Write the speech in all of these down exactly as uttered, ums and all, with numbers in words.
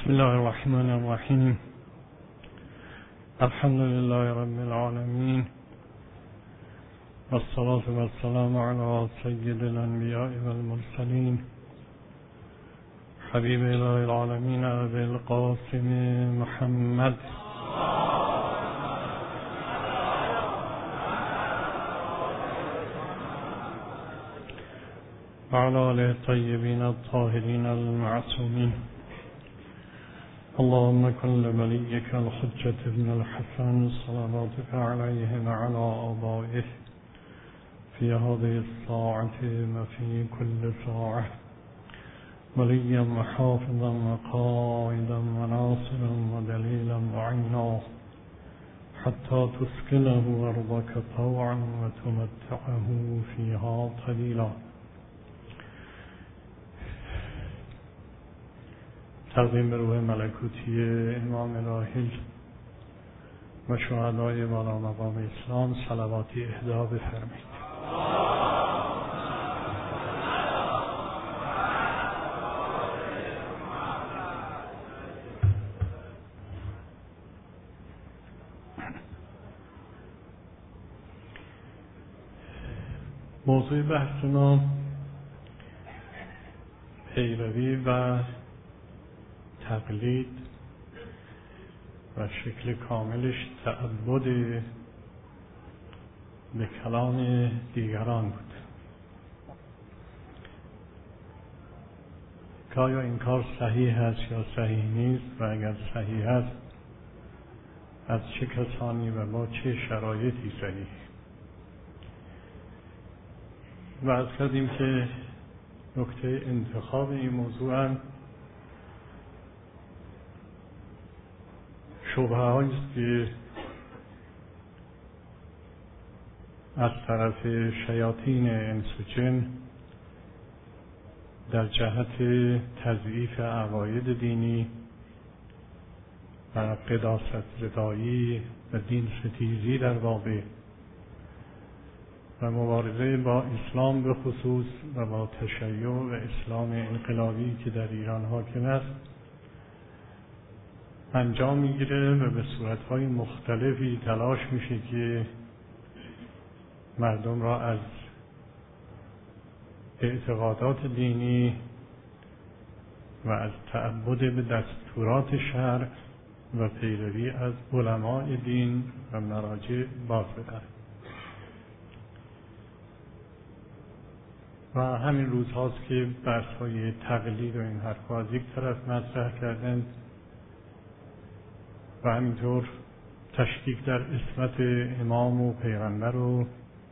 بسم الله الرحمن الرحیم. الحمد لله رب العالمین والصلاة والسلام علی سید الانبیاء والمرسلین حبیب اله العالمین ابی القاسم محمد و علی آله الطیبین الطاهرین المعصومین. اللهم كن لوليك الحجة ابن الحسن صلواتك عليه وعلى آبائه في هذه الساعة وفي كل ساعة وليا وحافظا وقائدا وناصرا ودليلا وعينا حتى تسكنه أرضك طوعا وتمتعه فيها قليلا. تقدیم به روح ملکوتی امام راحل و شهدای والا مقام اسلام صلواتی اهدا بفرمایید. موضوع بحثنا پیروی و تقلید و شکل کاملش تعبد به کلام دیگران بود که آیا این کار صحیح است یا صحیح نیست و اگر صحیح است از چه کسانی و با چه شرایطی صحیح. و از کردیم که نکته انتخاب این موضوع هم شبهه هایی است که از طرف شیاطین انس و جن در جهت تضعیف عقاید دینی و قداست زدایی و دین ستیزی در واقع و مبارزه با اسلام به خصوص و با تشیع و اسلام انقلابی که در ایران حاکم است انجام میگیره و به صورتهای مختلفی تلاش میشه که مردم را از اعتقادات دینی و از تعبد به دستورات شرع و پیروی از علماء دین و مراجع باز بداره. و همین روزهاست که بحث‌های تقلید و این حرفا از یک طرف مطرح کردند و همینطور تشکیک در عصمت امام و پیغمبر و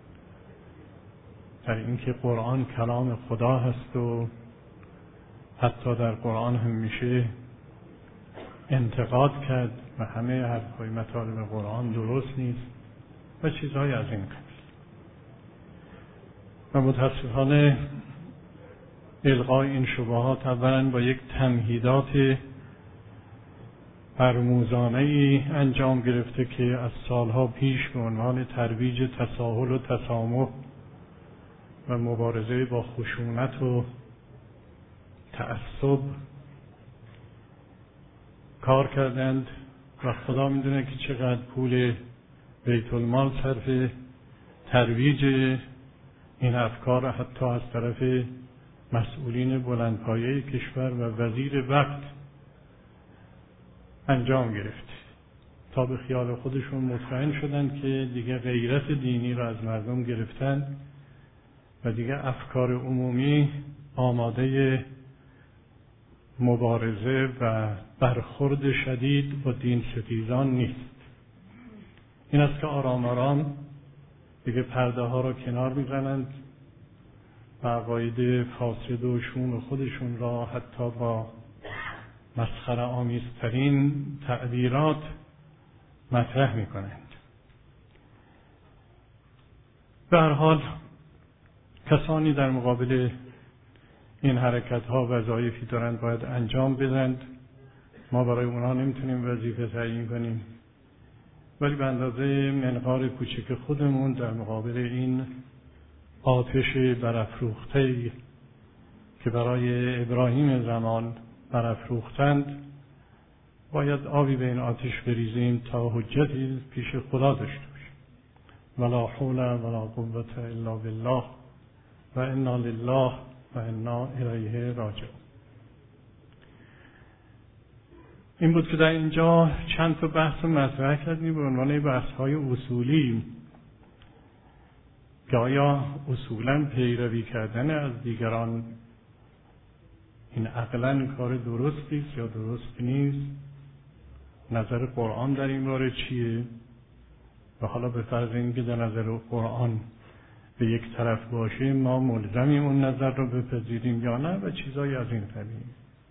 در اینکه قرآن کلام خدا هست و حتی در قرآن هم میشه انتقاد کرد و همه حرفهای مطالب قرآن درست نیست و چیزهای از این قبیل. و متاسفانه الغای این شبهات اولا با یک تمهیدات فرموزانه‌ای انجام گرفته که از سالها پیش به عنوان ترویج تساهل و تسامح و مبارزه با خشونت و تعصب کار کردند و خدا میدونه که چقدر پول بیت المال صرف ترویج این افکار حتی از طرف مسئولین بلندپایه کشور و وزیر وقت انجام گرفت تا به خیال خودشون مطمئن شدن که دیگه غیرت دینی را از مردم گرفتن و دیگه افکار عمومی آماده مبارزه و برخورد شدید با دین ستیزان نیست. این است که آرام آرام دیگه پرده ها را کنار میزنند و عقاید فاسد و شوم خودشون را حتی با مسخره آمیزترین تعبیرات مطرح می کنند. به هر حال کسانی در مقابل این حرکت ها وظایفی دارند باید انجام بدند. ما برای اونها نمیتونیم وظیفه تعیین کنیم، ولی به اندازه منقار کوچک خودمون در مقابل این آتش برافروخته که برای ابراهیم زمان برافروختند باید آبی به این آتش بریزیم تا حجتی پیش خدا داشته باشیم. ولا حول ولا قوة الا بالله و انا لله و انا الیه راجعون. این بود که در اینجا چند تا بحث مطرح کردیم به عنوان بحث‌های اصولی که آیا اصولاً پیروی کردن از دیگران این عقلاً کار درستی است یا درست نیست؟ نظر قرآن در این باره چیه؟ و حالا به فرض اینکه در نظر قرآن به یک طرف باشه ما ملزمیم اون نظر رو بپذیریم یا نه و چیزایی از این قبیل.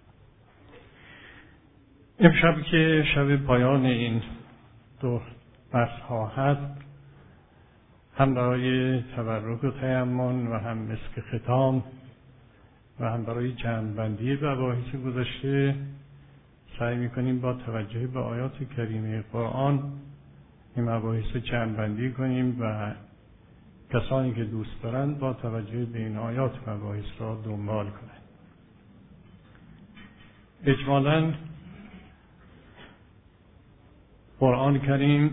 امشب که شب پایان این دو بحث ها هست، هم برای تبرک و تیمم و هم مسک ختام و هم برای جمع‌بندی مباحث گذشته سعی میکنیم با توجه به آیات کریمه قرآن این مباحث جمع‌بندی کنیم و کسانی که دوست دارند با توجه به این آیات مباحث را دنبال کنند. اجمالاً قرآن کریم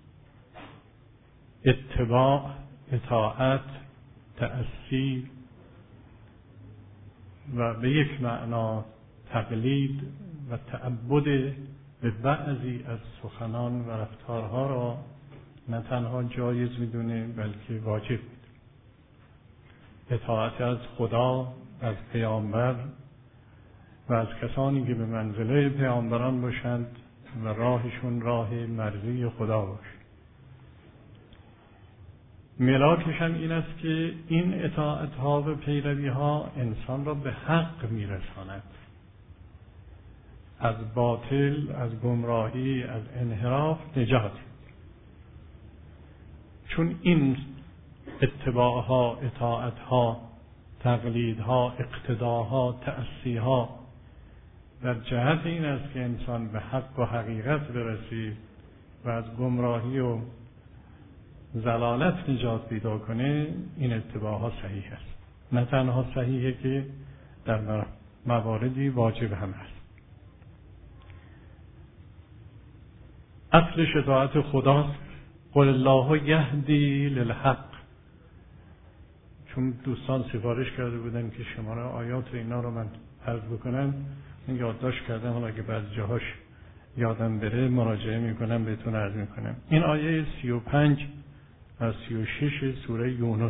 اتباع، اطاعت، تأسی و به یک معنا تقلید و تعبد به بعضی از سخنان و رفتارها را نه تنها جایز میدونه بلکه واجب میدونه. اطاعت از خدا، از پیامبر و از کسانی که به منزله پیامبران باشند و راهشون راه مرضی خدا باشه. ملاکش هم این است که این اطاعت ها و پیروی ها انسان را به حق میرساند، از باطل، از گمراهی، از انحراف نجات. چون این اتباع ها، اطاعت ها، تقلید ها، اقتدا ها، تأسی ها در جهت این است که انسان به حق و حقیقت برسید و از گمراهی و ضلالت نجات پیدا کنه، این اتباع ها صحیح است. نه تنها صحیحه که در مواردی واجب هم است. اصل اطاعت خداست. قل الله یهدی للحق. چون دوستان سفارش کرده بودن که شماره آیات اینا رو من عرض بکنم، من یادداشت کردم، حالا اگه بعضی جاهاش یادم بره مراجعه میکنم بهتون عرض میکنم. این آیه سی و پنج از سی و شش سوره یونس.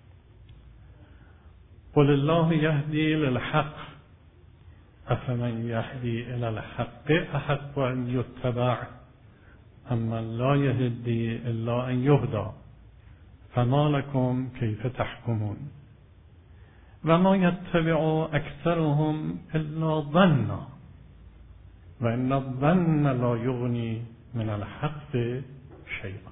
قل الله یهدی للحق افمن یهدی الی الحق احق ان یتبع اما لا یهدی الا ان یهدی فما لکم کیف تحکمون و ما یتبع اکثرهم الا ظنا و ان الظن لا یغنی من الحق شیئا.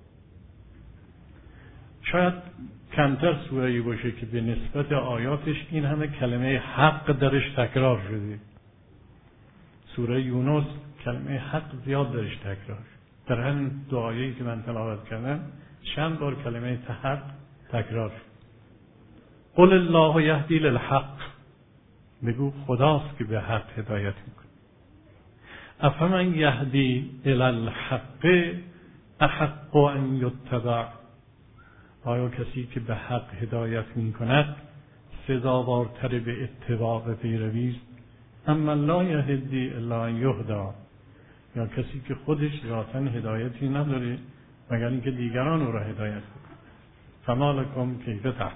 شاید کمتر سوره‌ای باشه که به نسبت آیاتش این همه کلمه حق درش تکرار شده. سوره یونس کلمه حق زیاد درش تکرار شده. در همین دو آیه‌ای که من تلاوت کردم چند بار کلمه حق تکرار شد. قل الله یهدی للحق. بگو خداست که به حق هدایت میکنه. افمن یهدی الی الحق احق ان یتبع. آیا کسی که به حق هدایت می کند سزاوارتر به اتباع و پیروی است؟ اما لا یهدی الا ان یهدی. یا کسی که خودش ذاتاً هدایتی نداره مگر اینکه دیگران او را هدایت کنند. فما لکم کیف تحکمون.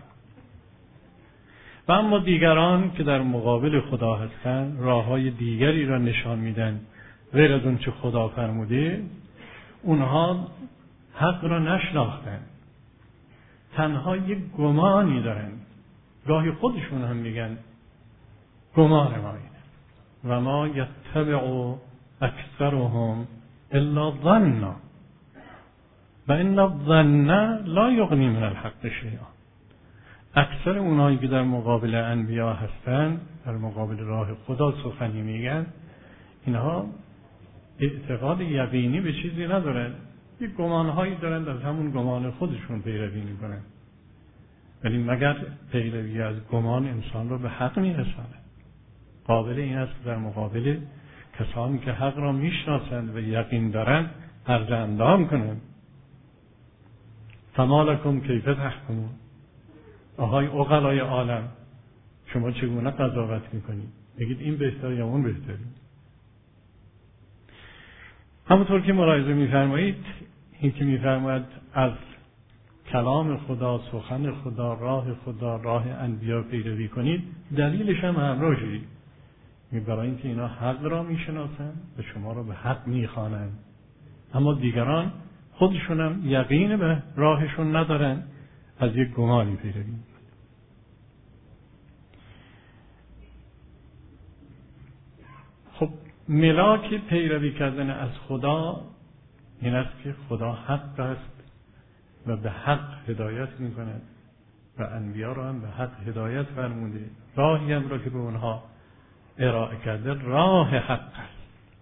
و اما دیگران که در مقابل خدا هستند راههای دیگری را نشان میدن غیر از اون چه خدا فرموده، اونها حق را نشناختند، تنها یک گمانی دارن. گاهی خودشون هم میگن گمان ما اینه. و ما یتبع اکثرهم الا ظنا و ان الظن لا یغنی من الحق شیئا. اکثر اونایی که در مقابل انبیا هستن، در مقابل راه خدا سخنی میگن، اینها اعتقاد یقینی به چیزی ندارن، یک گمانهایی دارن، از همون گمان خودشون پیروی میکنن. ولی مگر پیروی از گمان انسان رو به حق میرسانه؟ قابل این است که در مقابل کسانی که حق را میشناسند و یقین دارند عرض اندام کنند. فما لکم کیف تحکمون، آهای عقلای عالم شما چگونه قضاوت میکنید؟ بگید این بهتره یا اون بهتره؟ همونطور که ملاحظه میفرمایید، این که میفرماید از کلام خدا، سخن خدا، راه خدا، راه انبیا پیروی کنید، دلیلش هم همراهی، برای اینکه اینا حق را میشناسند و شما را به حق میخوانند، اما دیگران خودشون هم یقین به راهشون ندارن، از یک گمانی پیروی. خب ملاک پیروی کردن از خدا این است که خدا حق است و به حق هدایت میکند و انبیا را هم به حق هدایت فرموده، راهی هم را که به اونها ارائه کرده راه حق است.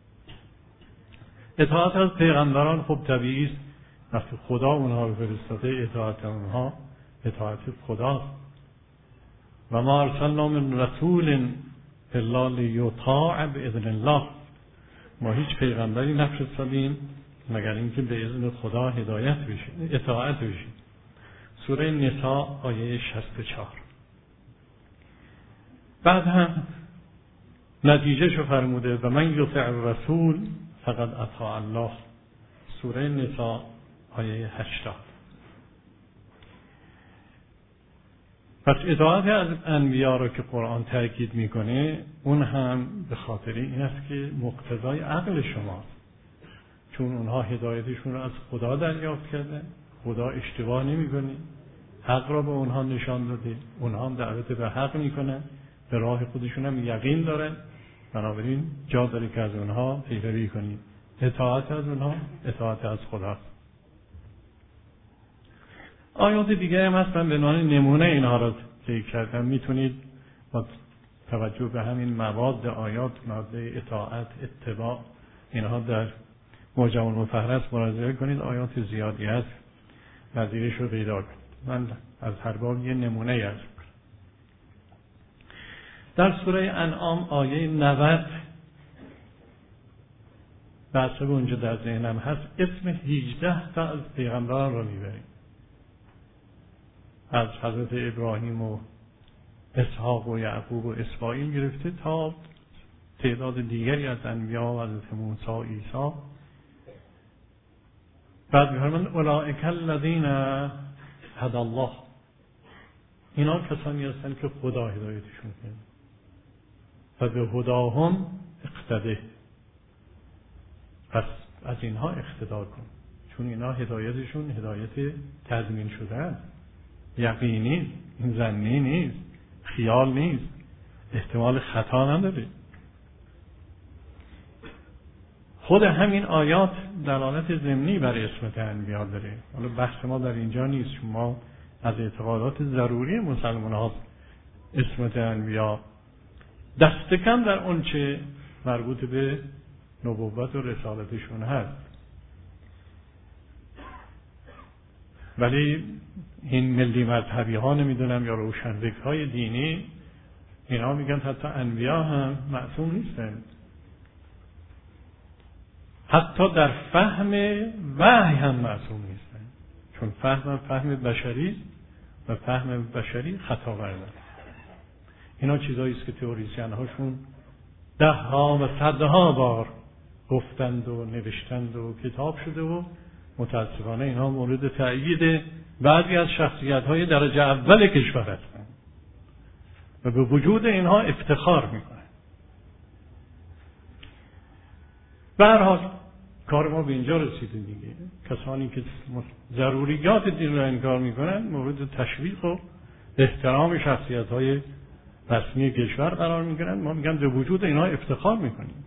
اطاعت از پیغمبران خب طبیعی است، وقتی خدا اونها رو فرستاده اطاعت اونها اطاعت خداست. و ما ارسلنا من رسول الا لیطاع باذن الله، ما هیچ پیغمبری نفرستادیم مگر اینکه به اذن خدا هدایت بشه، اطاعت بشه. سوره نساء آیه شصت و چهار. بعد هم نتیجه شو فرموده و من یطع الرسول فقد اطاع الله، سوره نساء آیه هشتاد. پس اطاعت از انبیا را که قرآن تاکید میکنه اون هم به خاطر این است که مقتضای عقل شماست، چون اونها هدایتشون را از خدا دریافت کرده، خدا اشتباه نمیکنه، حق را به اونها نشان داده، اونها هم دعوت به حق میکنن، به راه خودشون هم یقین دارن، بنابراین جا داره که از اونها پیروی کنید. اطاعت از اونها اطاعت از خداست. آیات دیگه هم هستن به عنوان نمونه اینها را ذکر کردم، میتونید با توجه به همین مواد آیات، مواد اطاعت، اتباع، اینها در معجم المفهرس مراجعه کنید، آیات زیادی هست، نظیرش رو پیدا کنید. من از هر باب یه نمونه از در سوره انعام آیه نود بحثه اونجا در ذهنم هست، اسم هجده تا از پیغمبران رو میبریم، از حضرت ابراهیم و اسحاق و یعقوب و اسماعیل گرفته تا تعداد دیگری از انبیا و حضرت موسی و عیسی. بعد می‌فرماید اولئک الذین هدی الله، اینا کسانی هستند که خدا هدایتشون کرده و به هداهم اقتده، پس از اینها اقتدا کن، چون اینا هدایتشون هدایت تضمین شده است، یقینی، این ظنی نیست، خیال نیست، احتمال خطا نداره. خود همین آیات دلالت ضمنی بر اسمت انبیا داره. حالا بحث ما در اینجا نیست، ما از اعتقادات ضروری مسلمان ها اسمت انبیا، دست کم در اون چه مربوط به نبوت و رسالتشون هست. ولی این ملی مذهبی ها نمیدونم یا روشنفکر های دینی، اینا میگن حتی انبیا هم معصوم نیستن، حتی در فهم وحی هم معصوم نیستن، چون فهم فهم بشری و فهم بشری خطا ورده. اینا چیزایی است که تئوریسین هاشون ده ها و صدها بار گفتند و نوشتند و کتاب شده و متاسفانه اینها مورد تأیید بعضی از شخصیت های درجه اول کشور هستند و به وجود اینها افتخار میکنند. به هر حال کار ما به اینجا رسیده دیگه. کسانی که ضروریات دین را انکار میکنند مورد تشویق و احترام شخصیت های رسمی کشور قرار میگیرند، ما میگن به وجود اینها افتخار میکنیم.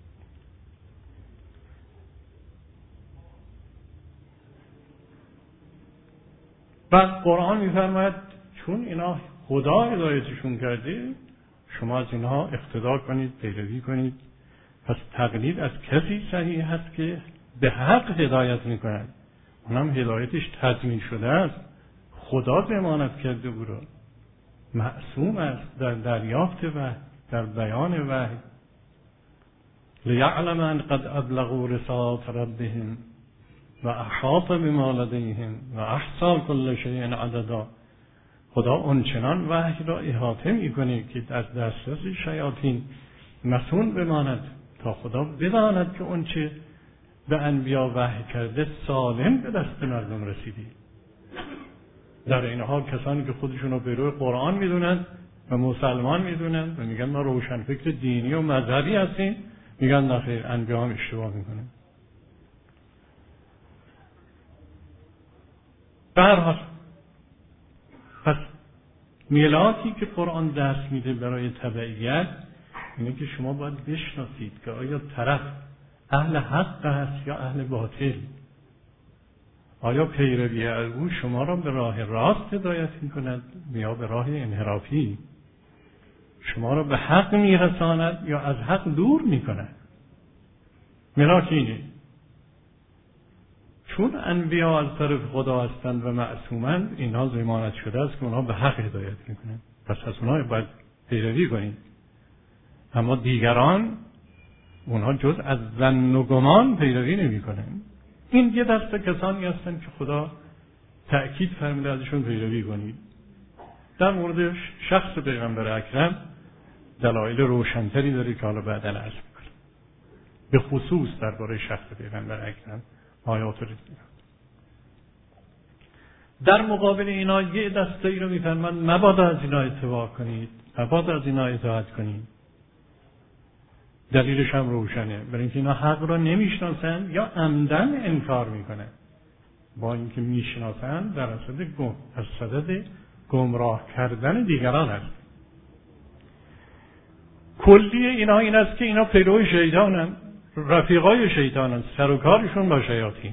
بعد قرآن میفرماید چون اینا خدا هدایتشون کرده، شما از اینها اقتدا کنید، پیروی کنید. پس تقلید از کسی صحیح هست که به حق هدایت میکند، اونم هدایتش تضمین شده است، خدا ضمانت کرده او را، معصوم است در دریافت وحی، در بیان وحی. لیعلم ان قد ابلغوا رسالات ربهم و احاط بما لدیهم و احصا کل شیء عددا. خدا اونچنان وحی را احاطه میکنه که در دسترس شیاطین مسون بماند تا خدا بداند که اون چه به انبیا وحی کرده سالم به دست مردم رسیده. در این حال کسانی که خودشون رو پیرو قرآن میدونن و مسلمان میدونن و میگن ما روشن فکر دینی و مذهبی هستیم، میگن نخیر، انبیا هم اشتباه میکنن. به هر حال پس میلاکی که قرآن درس میده برای تبعیت اینه که شما باید بشناسید که آیا طرف اهل حق هست یا اهل باطل. آیا پیروی از او شما را به راه راست هدایت میکند یا به راه انحرافی؟ شما را به حق میرساند یا از حق دور میکند؟ ملاک اینه. چون انبیا از طرف خدا هستند و معصومند، اینها ضمانت شده است که اونها به حق هدایت میکنند، پس از اونها باید پیروی کنید. اما دیگران اونها جز از ظن و گمان پیروی نمیکنند. این یه دسته کسانی هستند که خدا تأکید فرموده ازشون پیروی کنید. در مورد شخص پیغمبر اکرم دلایل روشنتری داره که حالا بعداً عرض میکنم. به خصوص درباره شخص پیغمبر اکرم آیات رو دیدیم. در مقابل اینا یه دسته ای رو میفرمند مبادا از اینا اتباع کنید، مبادا از اینا اطاعت کنید. دلیلش هم روشنه، برای اینکه اینا حق را نمیشناسن یا عمدن انکار میکنن. با اینکه میشناسن در صدد گم از صدد گمراه کردن دیگران هست. کلی اینا این است که اینا پیرو شیطانن، رفیقای شیطانن، سر و کارشون با شیاطین.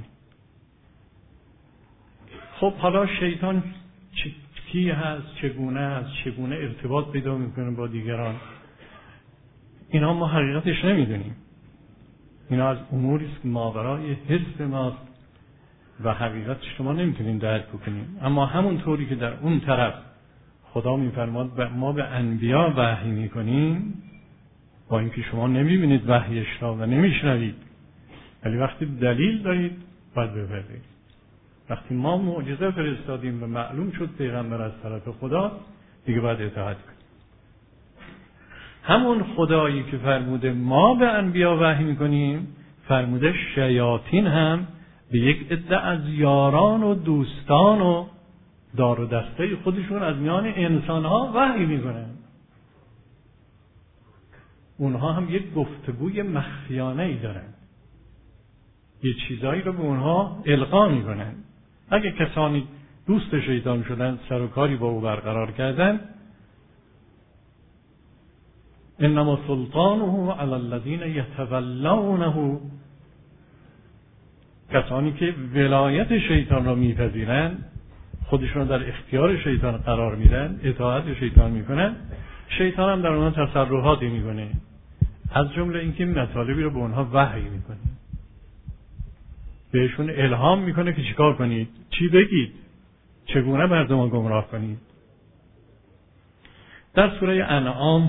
خب حالا شیطان کی هست، چگونه هست، چگونه ارتباط پیدا میکنه با دیگران، اینا ما حقیقتش نمیدونیم. اینا از اموری است که ماورای حس ماست و حقیقتش شما نمیتونیم درک کنیم. اما همون طوری که در اون طرف خدا میفرماد ما به انبیا وحی میکنیم، با اینکه شما نمیبینید وحیش را و نمیشنوید، ولی وقتی دلیل دارید باید بپذیرید. وقتی ما معجزه فرستادیم و معلوم شد پیغمبر از طرف خدا، دیگه باید اطاعت کنیم. همون خدایی که فرموده ما به انبیا وحی میکنیم، فرموده شیاطین هم به یک عده از یاران و دوستان و دار و دسته خودشون از میان انسانها وحی میکنن. اونها هم یک گفتگوی مخفیانه ای دارن، یه چیزایی رو به اونها القا میکنن. اگه کسانی دوست شیطان شدن، سر و کاری با او برقرار کردن، انما سلطانه علی الذین یتولونه، کسانی که ولایت شیطان را میپذیرن، خودشون در اختیار شیطان قرار میدن، اطاعت شیطان میکنن، شیطان هم در اونها تصرفاتی میکنه، از جمله اینکه مطالبی رو به اونها وحی میکنه، بهشون الهام میکنه که چیکار کنید، چی بگید، چگونه مردم رو گمراه کنید. در سوره انعام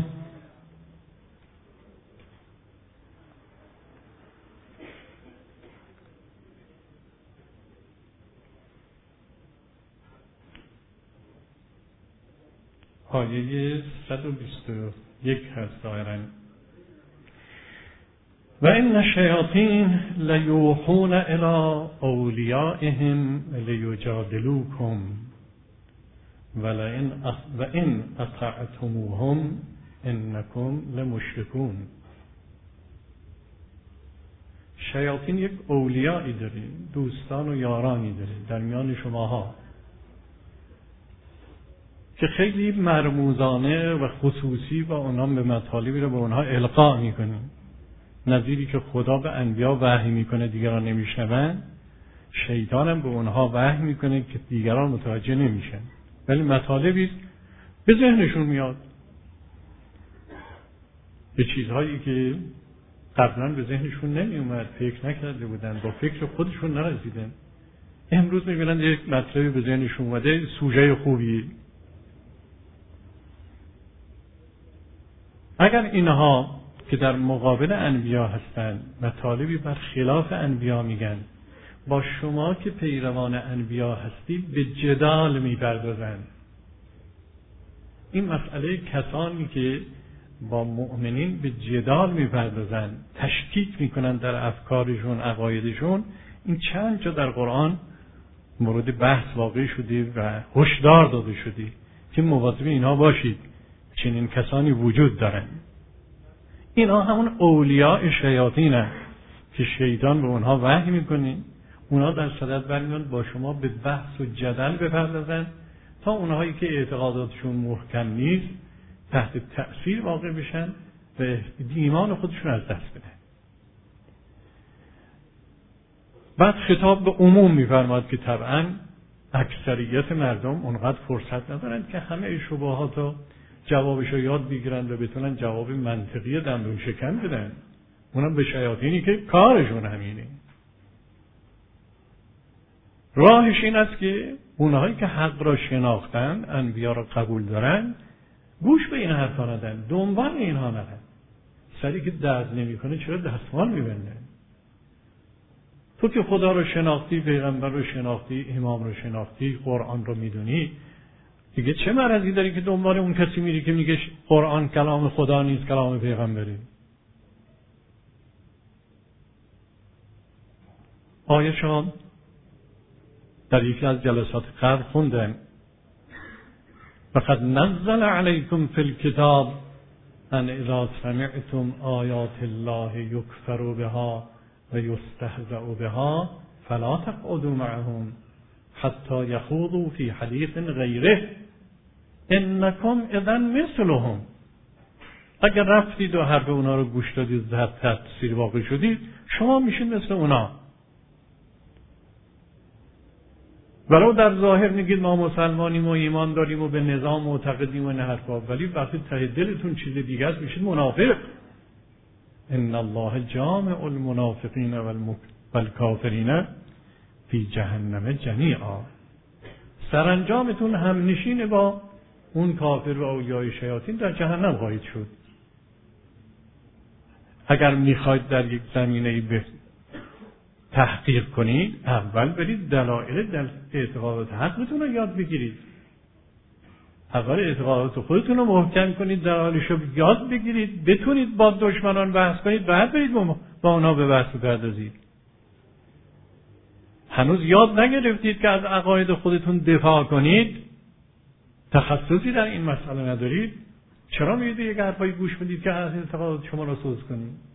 آیه صد و بیست و یک هست ظاهراً: و این الشیاطین لیوحون الی اولیائهم لیجادلوکم ولئن و ان اطعتموهم انکم لمشرکون. شیاطین یک اولیایی داره، دوستان و یارانی داره در میان شماها که خیلی مرموزانه و خصوصی با اونها به مطالبی رو به اونها القا میکنه. نظیری که خدا به انبیا وحی میکنه دیگران نمیشنون، شیطان هم به اونها وحی میکنه که دیگران متوجه نمیشن، ولی مطالبی به ذهنشون میاد، به چیزهایی که قبلا به ذهنشون نمیومد، فکر نکرده بودن، با فکر خودشون نرسیدن، امروز میبینن یک مطلبی به ذهنشون اومده، سوژه خوبی. اگر اینها که در مقابل انبیا هستند مطالبی بر خلاف انبیا میگن، با شما که پیروان انبیا هستید به جدال میپردازند. این مسئله کسانی که با مؤمنین به جدال میپردازند، تشکیک میکنند در افکارشون، عقایدشون، این چند جا در قرآن مورد بحث واقع شده و هشدار داده شده که مواظب اینها باشید، چنین کسانی وجود دارند. اینها همون اولیاء شیاطین هستند که شیطان به اونها وحی میکنه، اونها در صدد برمیان با شما به بحث و جدل بپردازند تا اونهایی که اعتقاداتشون محکم نیست تحت تأثیر واقع بشن و ایمان خودشون از دست بدن. بعد خطاب به عموم میفرماد که طبعا اکثریت مردم اونقدر فرصت ندارند که همه شبهات و جوابش رو یاد بگیرند و بتونن جواب منطقی دندون شکن بدن، اونم به شیاطینی که کارشون همینه. راهش این است که اونهایی که حق را شناختن، انبیا را قبول دارن، گوش به این حرفا ندن، دنبال اینها ندن. سری که درد نمیکنه چرا دستمال میبندن؟ تو که خدا رو شناختی، پیغمبر رو شناختی، امام رو شناختی، قرآن رو میدونی، دیگه چه مرضی داری که دنبال اون کسی میری که میگه قرآن کلام خدا نیست، کلام پیغمبره؟ آیه شما در یکی از جلسات قبل خوندن فقد نزل علیکم فی الکتاب ان اذا سمعتم آیات الله یکفر بها و یستهزأ بها فلا تقعدوا معهم حتی یخوضوا فی حدیث غیره انکم اذا مثلهم. اگر رفتید و حرف اونا رو گوش دادید، تحت تاثیر واقع شدید، شما میشید مثل اونا. ولو در ظاهر میگید ما مسلمانیم و ایمان داریم و به نظام معتقدیم و نه حرفا، ولی وقتی ته دلتون چیز دیگه است میشید منافق. ان الله جامع المنافقین والکافرین فی جهنم جمیعا. سرانجامتون هم نشین با اون کافر و اولیای شیاطین در جهنم خواهید شد. اگر میخواید در یک زمینه به تحقیق کنید، اول برید دلایل دل اعتقادات حقتون رو یاد بگیرید. اول اعتقادات خودتون رو محکم کنید، دلایلش رو یاد بگیرید، بتونید با دشمنان بحث کنید، بعد برید با اونا به بحث بپردازید. هنوز یاد نگرفتید که از عقاید خودتون دفاع کنید، تخصصی در این مسئله ندارید، چرا میرید یک حرفایی گوش بدید که از اعتقادات شما را سوز کنید؟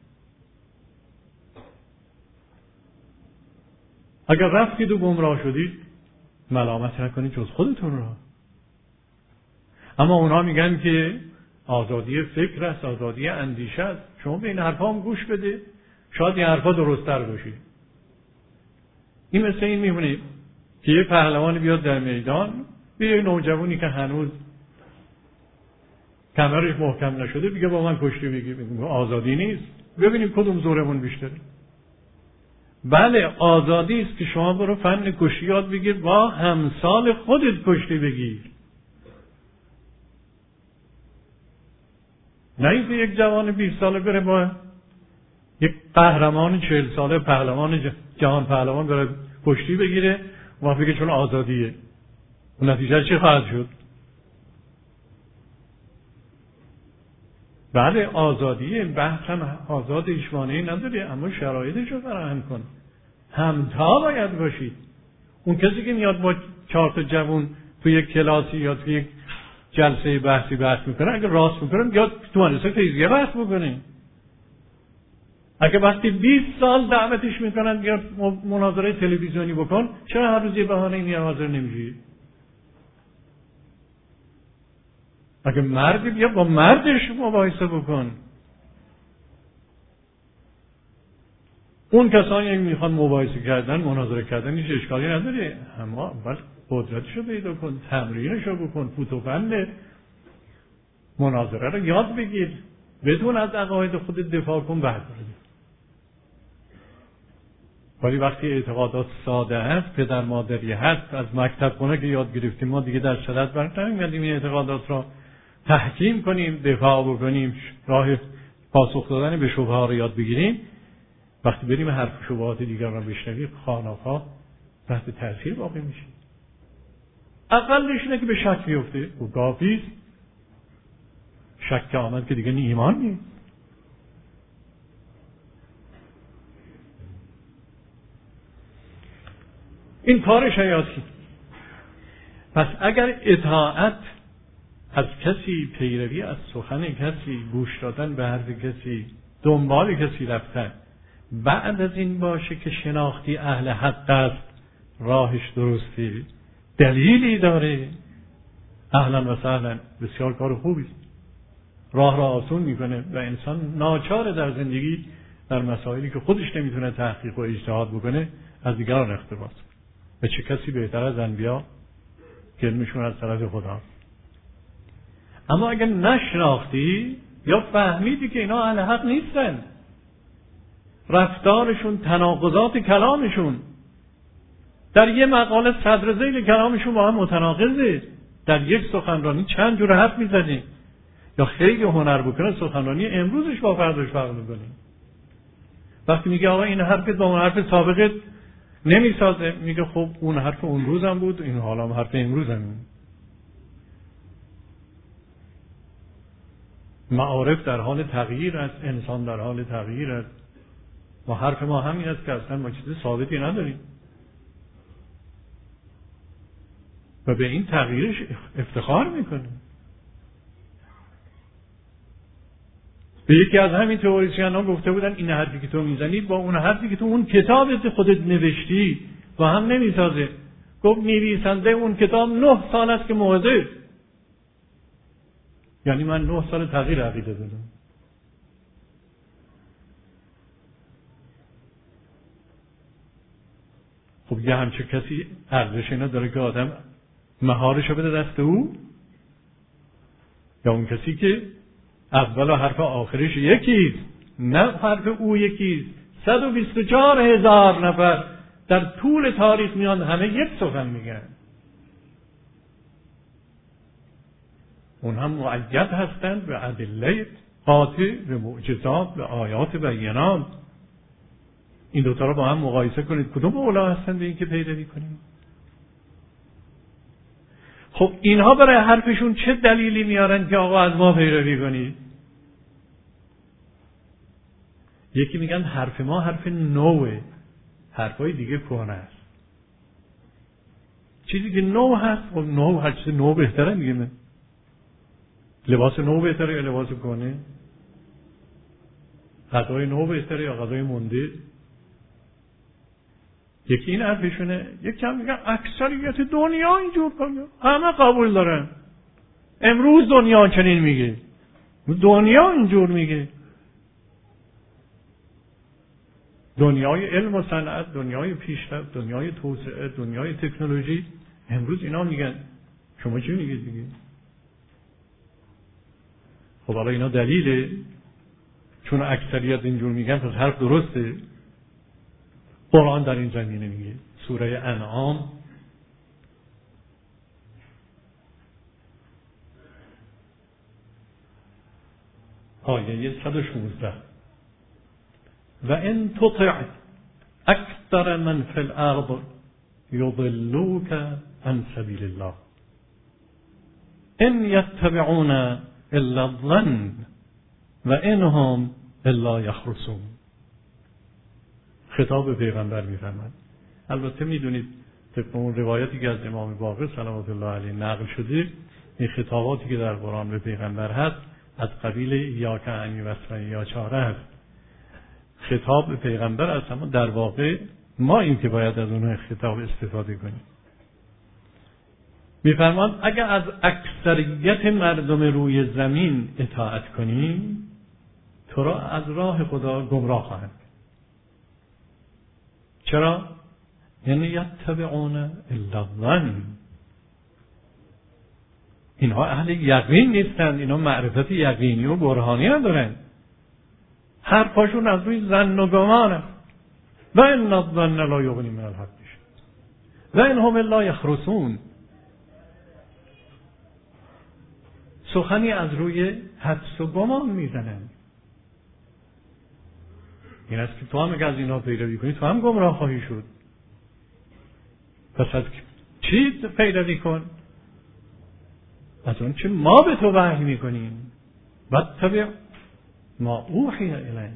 اگر رفتید و گمراه شدید، ملامت نکنید جز خودتون را. اما اونا میگن که آزادی فکر است، آزادی اندیشه است، شما به این حرفا هم گوش بده، شاید این حرفا درست‌تر باشه. این مثل این میمونه که یه پهلوان بیاد در میدان به یه نوجوانی که هنوز کمرش محکم نشده بگه با من کشتی بگی، آزادی نیست. ببینیم کدوم زورمون بیشتره. بله آزادی است که شما برو فن کشتی یاد بگیر، با همسال خودت کشتی بگیر. نه اینکه یک جوان بیست ساله بره با یک قهرمان چهل ساله پهلوان جهان پهلوان بره کشتی بگیره و بگه چون آزادیه. اون نتیجه چه خواهد شد؟ بله آزادیه، بحث هم آزاد ایشوانهی نداره، اما شرایطش رو فراهم کن. همتا باید باشید. اون کسی که میاد با چهار تا جوون تو یک کلاسی یا تو یک جلسه بحثی بحث میکنه، اگه راست میکنه بیاد تو مدرسه فیزیک بحث بکنه. اگه وقتی بیست سال دعوتش میکنن بیاد مناظره تلویزیونی بکن، چرا هر روز یه بهانه این حاضر نمیشی؟ اگه مردی بیا با مردش مباحثه بکن. اون کسانی که میخوان مباحثه کردن، مناظره کردن، هیچ اشکالی نداره، اما اول قدرتشو پیدا کن، تمرینشو بکن، فوت و فن مناظره رو یاد بگیر، بدون از عقاید خود دفاع کن، بعد برید. ولی وقتی اعتقادات ساده هست، پدر مادری هست، از مکتب خونه که یاد گرفتیم، ما دیگه در صدد برنامیم این اعتقادات را تحکیم کنیم، دفاع بکنیم، راه پاسخ دادن به شبهه ها رو یاد بگیریم، وقتی بریم حرف شبهات دیگران رو بشنویم خانه‌ها تحت تاثیر واقع میشه. اقلش اینه که به شک بیفته، او کافیست. شک آمد که دیگه ایمان نیست. این کار شیاطین. پس اگر اطاعت از کسی، پیروی از سخن کسی، گوش دادن به حرف کسی، دنبال کسی رفتن بعد از این باشه که شناختی اهل حق است، راهش درسته، دلیلی داره، اهلا و سهلا، بسیار کار خوبی، راه را آسون میکنه و انسان ناچار در زندگی در مسائلی که خودش نمیتونه تحقیق و اجتهاد بکنه از دیگران اقتباس. و چه کسی بهتر از انبیا که علمشون از طرف خداست. اما اگر نشناختی یا فهمیدی که اینا اهل حق نیستن، رفتارشون، تناقضات کلامشون در یه مقاله صدر ذیل کلامشون با هم متناقضه، در یک سخنرانی چند جور حرف میزنی، یا خیلی هنر بکنه سخنرانی امروزش با فرداش فرق میکنه. وقتی میگه آقا این حرفت با اون حرف سابقت نمیسازه، میگه خب اون حرف اون روزم بود، این حالا هم حرف امروزم. معارف در حال تغییر است، انسان در حال تغییر است و حرف ما همین است که اصلا ما چیز ثابتی نداریم و به این تغییرش افتخار میکنیم. به یکی از همین تئوریسین‌ها گفته بودن این حرفی که تو میزنی با اون حرفی که تو اون کتابت خودت نوشتی با هم نمیسازه. گفت نویسنده اون کتاب نه سال است که موعظه، یعنی من نه سال تغییر عقیده دادم. خب یه همچه کسی ارزش اینا داره که آدم مهارشو بده دست او، یا اون کسی که اول و حرف آخرش یکیست، نه حرف او یکیست. صد و بیست و چهار هزار نفر در طول تاریخ میان همه یک سخن میگن، اون هم مؤید هستند به ادله قاطع، به معجزات، به آیات بینات. این دوتا رو با هم مقایسه کنید، کدوم اولا هستند به این که پیروی کنید؟ خب اینها برای حرفشون چه دلیلی میارن که آقا از ما پیروی کنید؟ یکی میگن حرف ما حرف نوه، حرفای دیگه کهنه است. چیزی که نو هست، خب نو، هر چیز نو بهتره میگه. لباس نو بهتره یا لباس کهنه؟ غذای نو بهتره یا غذای مونده؟ یکی این حرفشونه. یکی هم میگن اکثریت دنیا اینجور کنه، همه قبول دارن. امروز دنیا چنین میگه، دنیا اینجور میگه. دنیای علم و صنعت، دنیای پیشرفت، دنیای توسعه، دنیای تکنولوژی، امروز اینا میگن. شما چی میگید دیگه؟ خب حالا اینا دلیله؟ چون اکثریت اینجور میگن پس حرف درسته. قرآن در این زمینه میگه، سوره انعام آیه صد و شانزده: و ان تطع اکثر من فی الارض یضلوک عن سبیل الله ان یتبعون الا الظن و انهم الا یخرصون. خطاب به پیغمبر میفرماد. البته میدونید طبق اون روایتی که از امام باقر صلوات الله علیه نقل شده، این خطاباتی که در قرآن به پیغمبر هست از قبیل ایاک انی وصفن یا چاره هست. خطاب به پیغمبر است، اما در واقع ما این که باید از اون خطاب استفاده کنیم. میفرماد اگر از اکثریت مردم روی زمین اطاعت کنی تو را از راه خدا گمراه خواهند. چرا؟ یعنی یتبعون الا الظن، اینها اهل یقین نیستند، اینها معرفت یقینی و برهانی ندارند، حرفاشون از روی ظن و گمان است. و ان الظن لا یغنی من الحق و انهم الا یخرصون. سخنی از روی حدس و گمان میزنند. این است که تو هم اگه از اینها پیروی کنی تو هم گمراه خواهی شد. پس از چی پیروی کن؟ از اون چه ما به تو وحی میکنیم. واتبع ما اوحی الیک.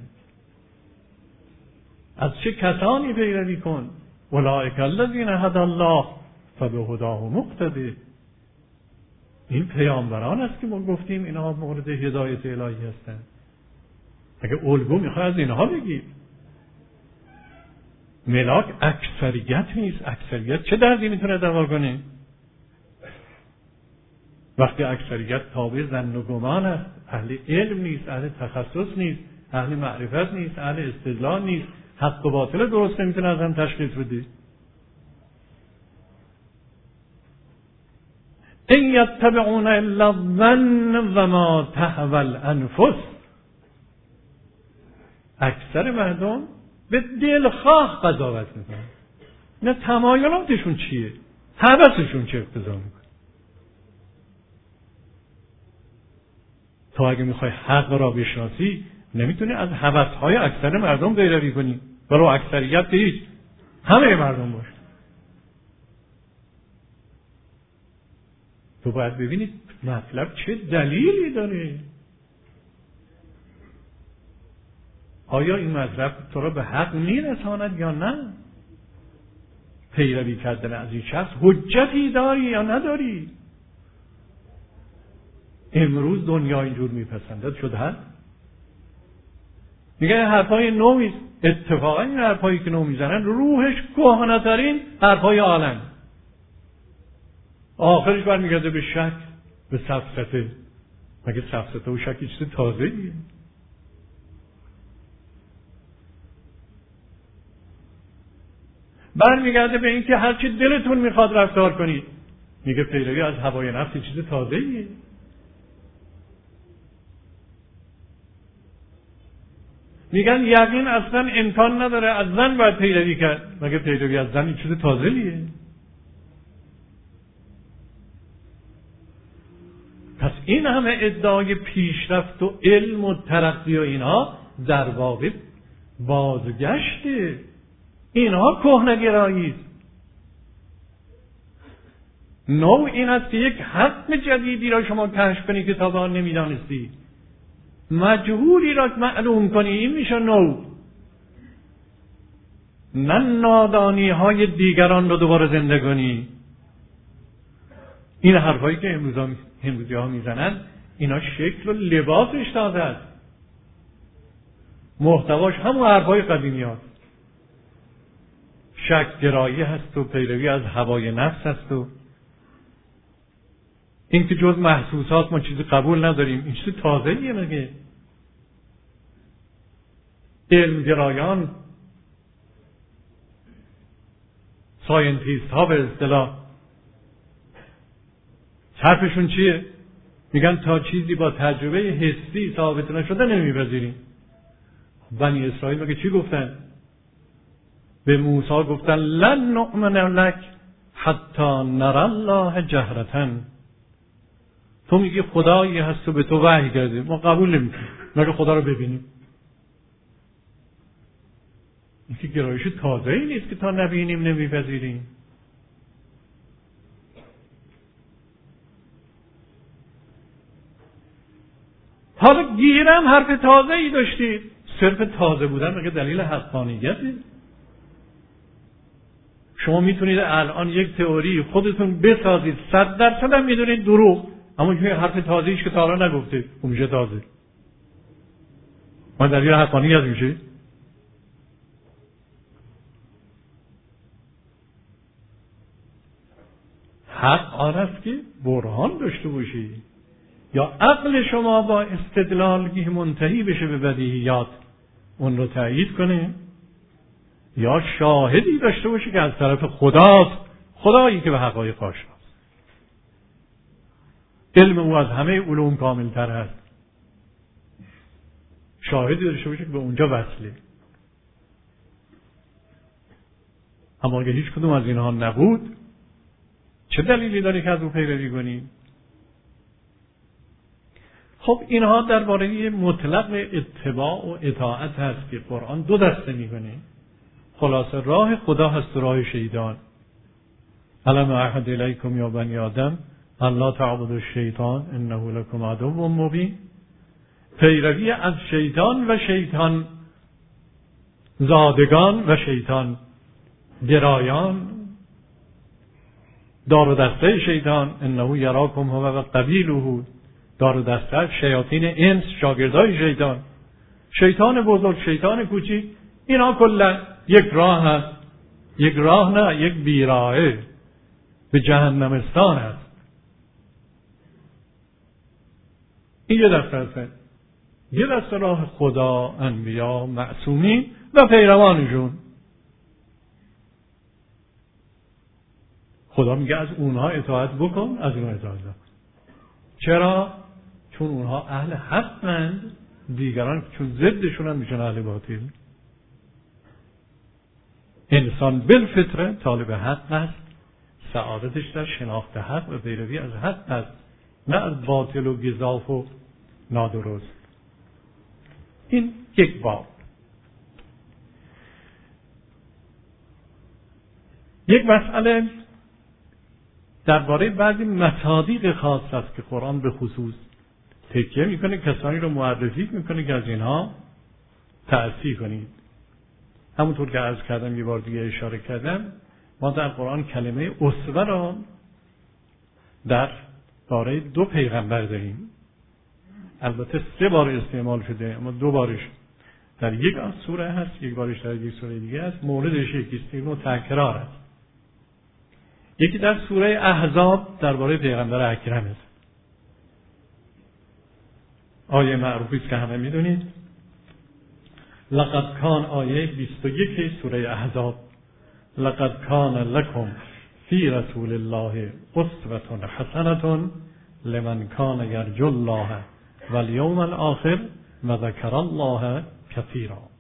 از چه کسانی پیروی کن؟ اولئک الذین هدی الله فبهداه مقتدی. این پیامبران است که ما گفتیم اینها مورد هدایت الهی هستند. اگه الگو میخوای از اینها بگید. ملاک اکثریت نیست. اکثریت چه دردی میتونه دوا کنه؟ وقتی اکثریت تابع ظن و گمان است، اهل علم نیست، اهل تخصص نیست، اهل معرفت نیست، اهل استدلال نیست، حق و باطل درست نمیتونه از هم تشخیص بده. ان یتبعون الا الظن و ما تهوی الانفس. اکثر مردم به دلخواه قضاوت میکنن. نه تمایلاتشون چیه؟ هوسشون چه اقتضا میکنه. تو اگه میخوای حق را بشناسی نمیتونی از هوسهای اکثر مردم پیروی کنی. برو اکثریت که هیچ، همه مردم باش. تو باید ببینید مطلب چه دلیلی داره. آیا این مطلب تو را به حق میرساند یا نه؟ پیروی کردن از این شخص حجتی داری یا نداری؟ امروز دنیا اینجور میپسندد شده هست. میگه حرفای نویست. اتفاقا این حرفایی که نو میزنن روحش کهنه‌ترین حرفای عالم. آخرش برمیگرده به شک، به سفسطه. مگه سفسطه و شک چیز تازه‌ایه؟ برمیگرده به اینکه هر چی دلتون میخواد رفتار کنید. میگه پیروی از هوای نفس چیز تازه‌ایه. میگن یقین اصلا امکان نداره، از زن باید پیروی کرد. مگه پیروی از زن چیز تازه‌ایه؟ پس این همه ادعای پیشرفت و علم و ترقی و اینها در واقع بازگشته. اینها کهنه‌گرایی است. نو این است که یک حق جدیدی را شما کشف کنی که تا به آن نمیدانستی. مجهولی را معلوم کنی، این میشه نو. نه نادانی های دیگران را دوباره زنده کنی. این حرفایی که امروزی ها میزنن اینا شکل و لباسش تازه است. محتواش همون حرفای قدیمی هست. شک گرایی هست و پیروی از هوای نفس هست و این که جز محسوسات ما چیزی قبول نداریم. این چیز تازه‌ایه مگه؟ علم گرایان، ساینتیست ها به اصطلاح حرفشون چیه؟ میگن تا چیزی با تجربه حسی ثابت نشده نمیپذیریم. بنی اسرائیل مگه چی گفتن؟ به موسی گفتن لن نؤمن لک حتی نری الله جهرة. تو میگی خدایی هست و به تو وحی کرده، ما قبول نمیکنیم مگه خدا رو ببینیم. این که گرایش تازه‌ای نیست که تا نبینیم نمیپذیریم. حالا گیرم حرف تازه‌ای داشتید. صرف تازه بودن مگه دلیل حقانیته؟ شما میتونید الان یک تئوری خودتون بسازید، صد درصد هم میدونید دروغ، اما که حرف تازه‌ایش که تا حالا نگفتید اون میشه تازه. ما دلیل حقانیت میشه؟ حق آن است که برهان داشته باشی، یا عقل شما با استدلال که منتهی بشه به بدیهیات اون رو تایید کنه، یا شاهدی داشته باشی که از طرف خداست، خدایی که به حقایق آشناست. علم او از همه علوم کاملتر هست. شاهدی داشته باشی که به اونجا وصله. اما اگه هیچ کدوم از اینها نبود چه دلیلی داری که از او پیروی کنی؟ خب اینها درباره مطلق اتباع و اطاعت هست که قرآن دو دسته میکنه. خلاصه راه خدا هست و راه شیطان. الم اعهد الیکم یا بنی آدم الا تعبدوا الشیطان انه لکم عدو مبین. پیروی از شیطان و شیطان زادگان و شیطان گرایان، دار و دسته شیطان، انه یراکم هو و قبیله، دار و دسته شیاطین انس، شاگردای شیطان، شیطان بزرگ، شیطان کوچیک، اینا کلا یک راه هست. یک راه نه، یک بیراهه به جهنمستان هست. این یه دسته هست. یه دسته راه خدا، انبیا، معصومین و پیروانشون. خدا میگه از اونها اطاعت بکن، از اونها اطاعت بکن. چرا؟ چون اونها اهل حقند، دیگران چون ضدشون هم میشن اهل باطل. انسان بالفطره طالب حق است، سعادتش در شناخت حق و پیروی از حق است، نه از باطل و گزاف و نادرست. این یک باب. یک مسئله درباره بعضی مصادیق خاص است که قرآن به خصوص تکیه میکنه، کسانی رو معرفی میکنه که از اینها تأسی کنید. همونطور که عرض کردم، یه بار دیگه اشاره کردم، ما در قرآن کلمه اسوه را در باره دو پیغمبر داریم. البته سه بار استعمال شده، اما دو بارش در یک سوره هست، یک بارش در یک سوره دیگه است. موردش یکیست، اینو تکرار است. یکی در سوره احزاب درباره پیغمبر اکرم است. آیه معروفی است که همه میدونید. لقد کان، آیه بیست و یک سوره احزاب، لقد کان لکم فی رسول الله اسوة حسنة لمن کان یرجو الله والیوم الآخر و ذکر الله کثیرا.